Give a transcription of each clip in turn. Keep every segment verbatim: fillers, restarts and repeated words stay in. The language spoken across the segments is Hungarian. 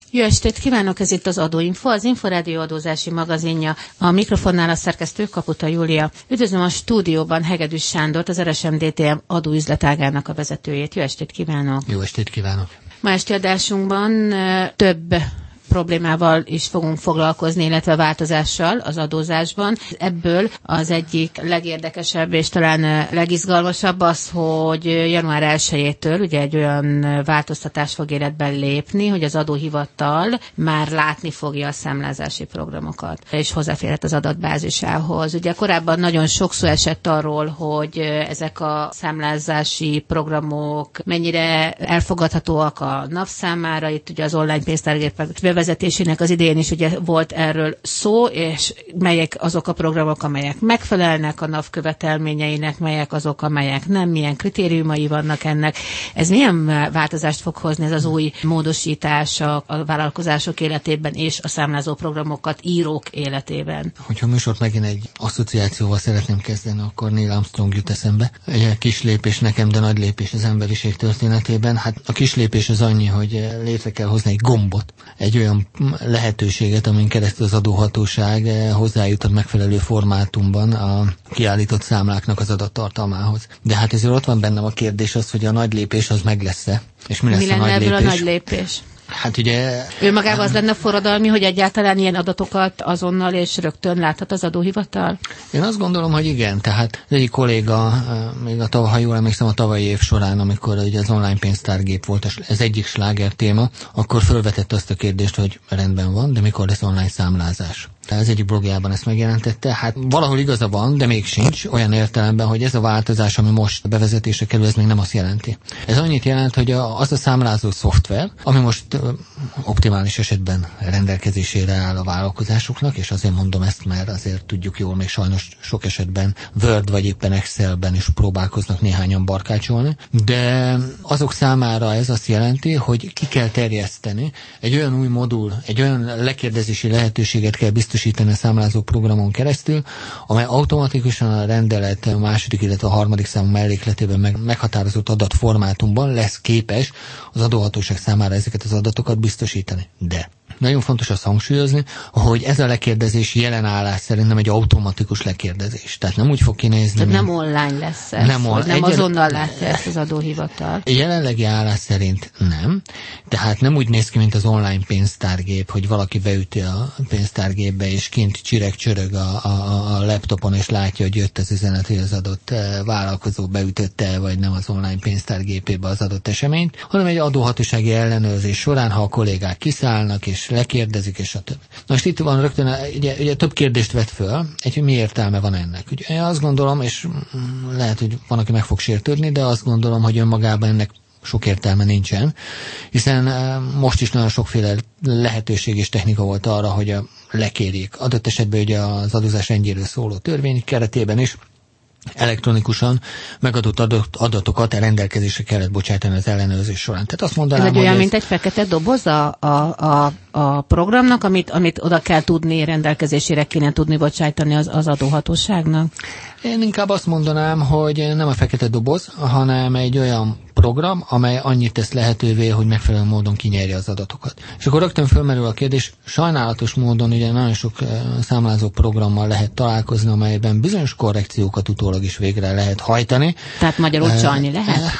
Jó estét kívánok, ez itt az Adóinfo, az Inforádió adózási magazinja. A mikrofonnál a szerkesztő Kaputa Júlia. Üdvözlöm a stúdióban Hegedűs Sándort, az er es em dé té em adóüzletágának a vezetőjét. Jó estét kívánok! Jó estét kívánok! Ma esti adásunkban több problémával is fogunk foglalkozni, illetve változással az adózásban. Ebből az egyik legérdekesebb és talán legizgalmasabb az, hogy január elsejétől ugye egy olyan változtatás fog életben lépni, hogy az adóhivatal már látni fogja a számlázási programokat, és hozzáférhet az adatbázisához. Ugye korábban nagyon sok szó esett arról, hogy ezek a számlázási programok mennyire elfogadhatóak a NAV számára, itt ugye az online pénztárgépek bevezetésének az idején is ugye volt erről szó, és melyek azok a programok, amelyek megfelelnek a NAV követelményeinek, melyek azok, amelyek nem, milyen kritériumai vannak ennek. Ez milyen változást fog hozni, ez az új módosítás a, a vállalkozások életében és a számlázó programokat írók életében? Hogyha a műsort megint egy asszociációval szeretném kezdeni, akkor Neil Armstrong jut eszembe. Egy kis lépés nekem, de nagy lépés az emberiség történetében. Hát a kis lépés az annyi, hogy létre kell hozni egy gombot, egy olyan lehetőséget, amin keresztül az adóhatóság hozzájutott megfelelő formátumban a kiállított számláknak az adattartalmához. De hát ezért ott van bennem a kérdés az, hogy a nagy lépés az meg lesz-e. És mi lesz mi a nagy lépés? a nagy lépés? Hát ugye... Ő magában az lenne forradalmi, hogy egyáltalán ilyen adatokat azonnal és rögtön láthat az adóhivatal? Én azt gondolom, hogy igen. Tehát az egyik kolléga, még a tavaly, ha jól emlékszem, a tavalyi év során, amikor ugye az online pénztárgép volt az egyik sláger téma, akkor felvetette azt a kérdést, hogy rendben van, de mikor lesz online számlázás? Tehát az egyik blogjában ezt megjelentette. Hát valahol igaza van, de még sincs olyan értelemben, hogy ez a változás, ami most bevezetésre kerül, ez még nem azt jelenti. Ez annyit jelent, hogy a, az a számlázó szoftver, ami most ö, optimális esetben rendelkezésére áll a vállalkozásoknak, és azért mondom ezt, mert azért tudjuk jól, még sajnos sok esetben Word vagy éppen Excelben is próbálkoznak néhányan barkácsolni, de azok számára ez azt jelenti, hogy ki kell terjeszteni egy olyan új modul, egy olyan lekérdezési lehetőséget kell biztosítani a számlázó programon keresztül, amely automatikusan a rendelet a második, illetve a harmadik számú mellékletében meg, meghatározott adatformátumban lesz képes az adóhatóság számára ezeket az adatokat biztosítani. De nagyon fontos azt hangsúlyozni, hogy ez a lekérdezés jelen állás szerint nem egy automatikus lekérdezés. Tehát nem úgy fog kinézni. Tehát nem online lesz ez, nem, on, nem azonnal látja ezt az adóhivatal. Jelenlegi állás szerint nem. Tehát nem úgy néz ki, mint az online pénztárgép, hogy valaki beüti a pénztárgépbe, és kint csireg-csörög a, a, a laptopon, és látja, hogy jött az üzenet, hogy az adott vállalkozó beütötte, vagy nem az online pénztárgépébe az adott eseményt, hanem egy adóhatósági ellenőrzés során, ha a kollégák kiszállnak, és lekérdezik, és a többi. Na most itt van rögtön, ugye, ugye több kérdést vet föl, egy, hogy mi értelme van ennek. Ugye, én azt gondolom, és lehet, hogy van, aki meg fog sértődni, de azt gondolom, hogy önmagában ennek sok értelme nincsen, hiszen most is nagyon sokféle lehetőség és technika volt arra, hogy a lekérjék. Adott esetben ugye az adózás rendjéről szóló törvény keretében is elektronikusan megadott adatokat a rendelkezésre kellett bocsátani az ellenőrzés során. Tehát azt mondanám, ez egy olyan, hogy ez... mint egy fekete doboz a, a, a, a programnak, amit, amit oda kell tudni, rendelkezésére kéne tudni bocsájtani az, az adóhatóságnak? Én inkább azt mondanám, hogy nem a fekete doboz, hanem egy olyan program, amely annyit tesz lehetővé, hogy megfelelő módon kinyerje az adatokat. És akkor rögtön fölmerül a kérdés, sajnálatos módon ugye nagyon sok számlázó programmal lehet találkozni, amelyben bizonyos korrekciókat utólag is végre lehet hajtani. Tehát magyarul csalni lehet?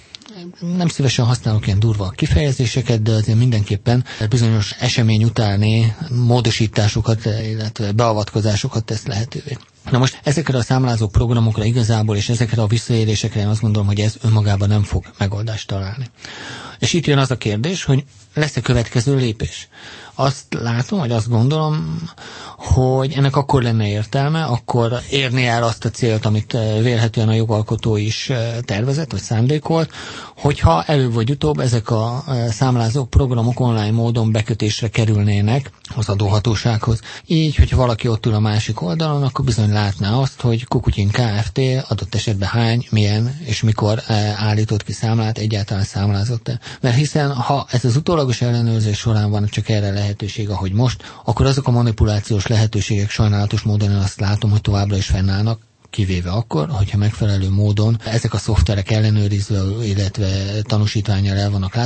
Nem szívesen használok ilyen durva kifejezéseket, de azért mindenképpen bizonyos esemény utáni módosításokat, illetve beavatkozásokat tesz lehetővé. Na most ezekre a számlázó programokra igazából, és ezekre a visszaélésekre én azt gondolom, hogy ez önmagában nem fog megoldást találni. És itt jön az a kérdés, hogy lesz-e következő lépés? Azt látom, vagy azt gondolom, hogy ennek akkor lenne értelme, akkor érni el azt a célt, amit vélhetően a jogalkotó is tervezett, vagy szándékolt, hogyha előbb vagy utóbb ezek a számlázó programok online módon bekötésre kerülnének az adóhatósághoz. Így, hogyha valaki ott ül a másik oldalon, akkor bizony látná azt, hogy Kukutyin Kft. Adott esetben hány, milyen és mikor állított ki számlát, egyáltalán számlázott-e. Mert hiszen, ha ez az utólagos ellenőrzés során van csak erre lehetőség, ahogy most, akkor azok a manipulációs lehetőségek sajnálatos módon én azt látom, hogy továbbra is fennállnak, kivéve akkor, hogyha megfelelő módon ezek a szoftverek ellenőrizve, illetve tanúsítvánnyal el vannak látva.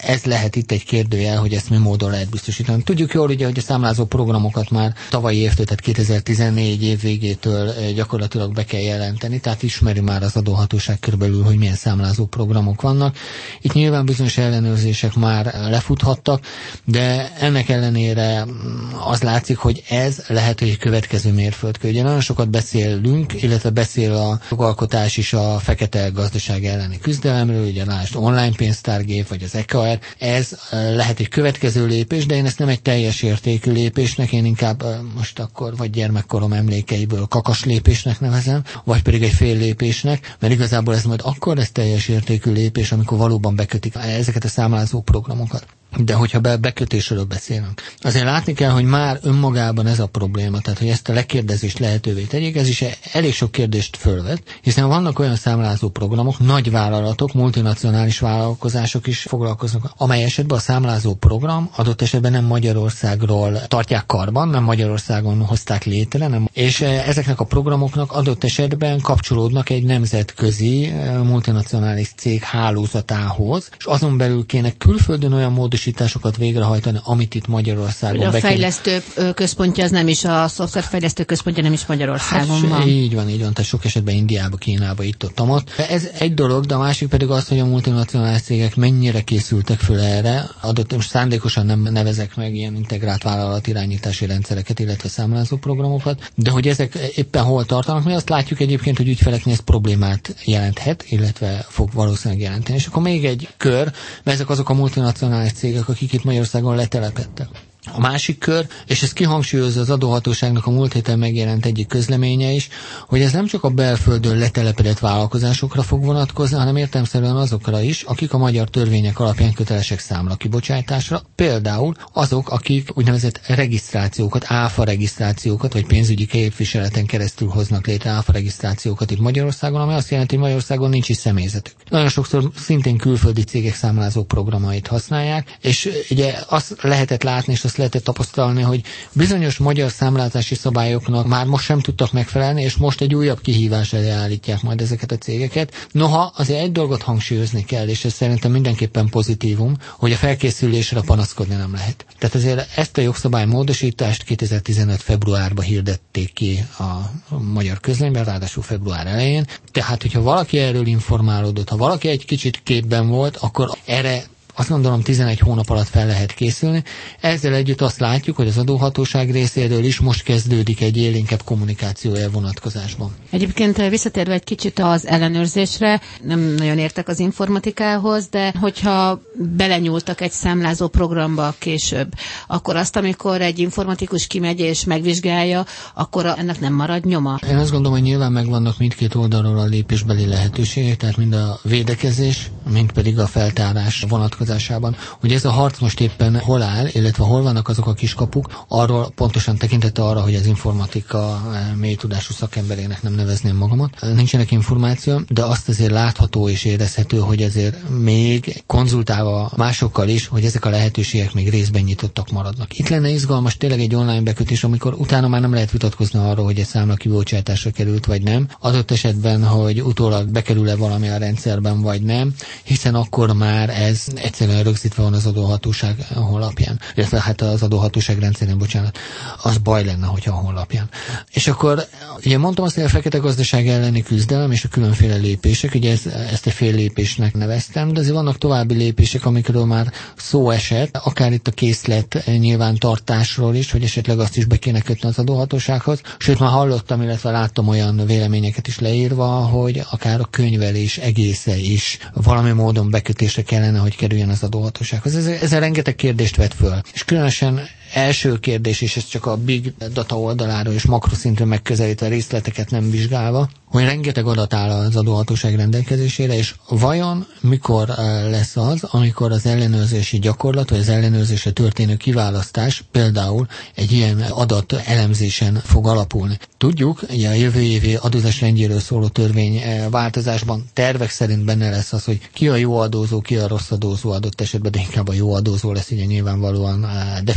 ez lehet itt egy kérdőjel, hogy ezt mi módon lehet biztosítani. Tudjuk jól ugye, hogy a számlázó programokat már tavalyi évtől, tehát kétezer-tizennégy év végétől gyakorlatilag be kell jelenteni, tehát ismeri már az adóhatóság körülbelül, hogy milyen számlázó programok vannak. Itt nyilván bizonyos ellenőrzések már lefuthattak, de ennek ellenére az látszik, hogy ez lehet, hogy egy következő mérföldkő. Ugye nagyon sokat beszélünk, illetve beszél a jogalkotás is a fekete gazdaság elleni küzdelemről, ugye lásd online pénztárgép, vagy az e ká er. Ez lehet egy következő lépés, de én ezt nem egy teljes értékű lépésnek, én inkább most akkor vagy gyermekkorom emlékeiből kakas lépésnek nevezem, vagy pedig egy fél lépésnek, mert igazából ez majd akkor lesz teljes értékű lépés, amikor valóban bekötik ezeket a számlázó programokat. De hogyha be, bekötésről beszélünk. Azért látni kell, hogy már önmagában ez a probléma, tehát hogy ezt a lekérdezést lehetővé tegyék, ez is elég sok kérdést fölvet, hiszen vannak olyan számlázó programok, nagy vállalatok, multinacionális vállalkozások is foglalkoznak, amely esetben a számlázó program adott esetben nem Magyarországról tartják karban, nem Magyarországon hozták létre, nem, és ezeknek a programoknak adott esetben kapcsolódnak egy nemzetközi multinacionális cég hálózatához, és azon belül kéne külföldön olyan módosításokat végrehajtani, amit itt Magyarországon. A fejlesztő központja az nem is, a szoftverfejlesztő központja nem is Magyarországon hát, van. Így van, így van, tehát sok esetben Indiába, Kínába, itt ott, ott. Ez egy dolog, de a másik pedig az, hogy a multinacionális cégek mennyire készültek föl erre, adott, most szándékosan nem nevezek meg ilyen integrált vállalatirányítási rendszereket, illetve számlázó programokat, de hogy ezek éppen hol tartanak, mi azt látjuk egyébként, hogy ügyfeleknél ez problémát jelenthet, illetve fog valószínűleg jelenteni. És akkor még egy kör, mert ezek azok a multinacionális cégek, akik itt Magyarországon letelepedtek. A másik kör, és ez kihangsúlyozza az adóhatóságnak a múlt héten megjelent egyik közleménye is, hogy ez nem csak a belföldön letelepedett vállalkozásokra fog vonatkozni, hanem értelemszerűen azokra is, akik a magyar törvények alapján kötelesek számla kibocsátásra, például azok, akik úgynevezett regisztrációkat, áfa regisztrációkat, vagy pénzügyi képviseleten keresztül hoznak létre áfa regisztrációkat itt Magyarországon, ami azt jelenti, hogy Magyarországon nincs is személyzetük. Nagyon sokszor szintén külföldi cégek számlázó programait használják, és ugye azt lehetett látni, és azt lehetett tapasztalni, hogy bizonyos magyar számlázási szabályoknak már most sem tudtak megfelelni, és most egy újabb kihívás elé állítják majd ezeket a cégeket. Noha azért egy dolgot hangsúlyozni kell, és ez szerintem mindenképpen pozitívum, hogy a felkészülésre panaszkodni nem lehet. Tehát azért ezt a jogszabálymódosítást kétezer-tizenöt februárban hirdették ki a magyar közlönyben, ráadásul február elején. Tehát, hogyha valaki erről informálódott, ha valaki egy kicsit képben volt, akkor erre azt gondolom tizenegy hónap alatt fel lehet készülni. Ezzel együtt azt látjuk, hogy az adóhatóság részéről is most kezdődik egy élénkebb kommunikációja vonatkozásban. Egyébként visszatérve egy kicsit az ellenőrzésre, nem nagyon értek az informatikához, de hogyha belenyúltak egy számlázó programba később, akkor azt, amikor egy informatikus kimegy és megvizsgálja, akkor ennek nem marad nyoma. Én azt gondolom, hogy nyilván megvannak mindkét oldalról a lépésbeli lehetőségek, tehát mind a védekezés, mind pedig a feltárás vonatkozásában. Hogy ez a harc most éppen hol áll, illetve hol vannak azok a kiskapuk, arról pontosan tekintette arra, hogy az informatika mély tudású szakemberének nem nevezném magamat. Nincsenek információ, de azt azért látható és érezhető, hogy azért még konzultálva másokkal is, hogy ezek a lehetőségek még részben nyitottak maradnak. Itt lenne izgalmas tényleg egy online bekötés, amikor utána már nem lehet vitatkozni arról, hogy egy számla kibocsátásra került vagy nem. Adott esetben, hogy utólag bekerül-e valami a rendszerben vagy nem, hiszen akkor már ez egyszerűen rögzítve van az adóhatóság honlapján, illetve hát az adóhatóság rendszerén, bocsánat, az baj lenne, hogyha a honlapján. És akkor, ugye mondtam azt, hogy a fekete gazdaság elleni küzdelem és a különféle lépések, ugye ez, ezt egy fél lépésnek neveztem, de azért vannak további lépések, amikről már szó esett, akár itt a készlet nyilvántartásról is, hogy esetleg azt is be kéne kötni az adóhatósághoz. Sőt, már hallottam, illetve láttam olyan véleményeket is leírva, hogy akár a könyvelés egésze is valami módon bekötésre kellene, hogy kerüljön az adóhatósághoz. Ez, ezzel rengeteg kérdést vet föl. És különösen első kérdés, és ez csak a big data oldaláról és makroszintre megközelítve részleteket nem vizsgálva, hogy rengeteg adat áll az adóhatóság rendelkezésére, és vajon mikor lesz az, amikor az ellenőrzési gyakorlat, vagy az ellenőrzésre történő kiválasztás például egy ilyen adat elemzésen fog alapulni. Tudjuk, ugye a jövő évi adózás rendjéről szóló törvény változásban tervek szerint benne lesz az, hogy ki a jó adózó, ki a rossz adózó adott esetben, de inkább a jó adózó lesz ugye nyilvánvalóan definiálva.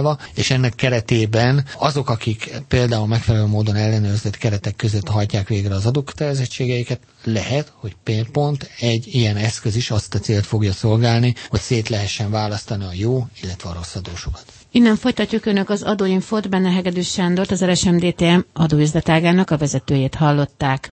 megvizsgálva, és ennek keretében azok, akik például megfelelő módon ellenőrzött keretek között hajtják végre az adókötelezettségeiket, lehet, hogy pont egy ilyen eszköz is azt a célt fogja szolgálni, hogy szét lehessen választani a jó, illetve a rossz adósokat. Innen folytatjuk, önök az Adóinfót, benne Hegedűs Sándort, az er es em dé té em adóüzletágának a vezetőjét hallották.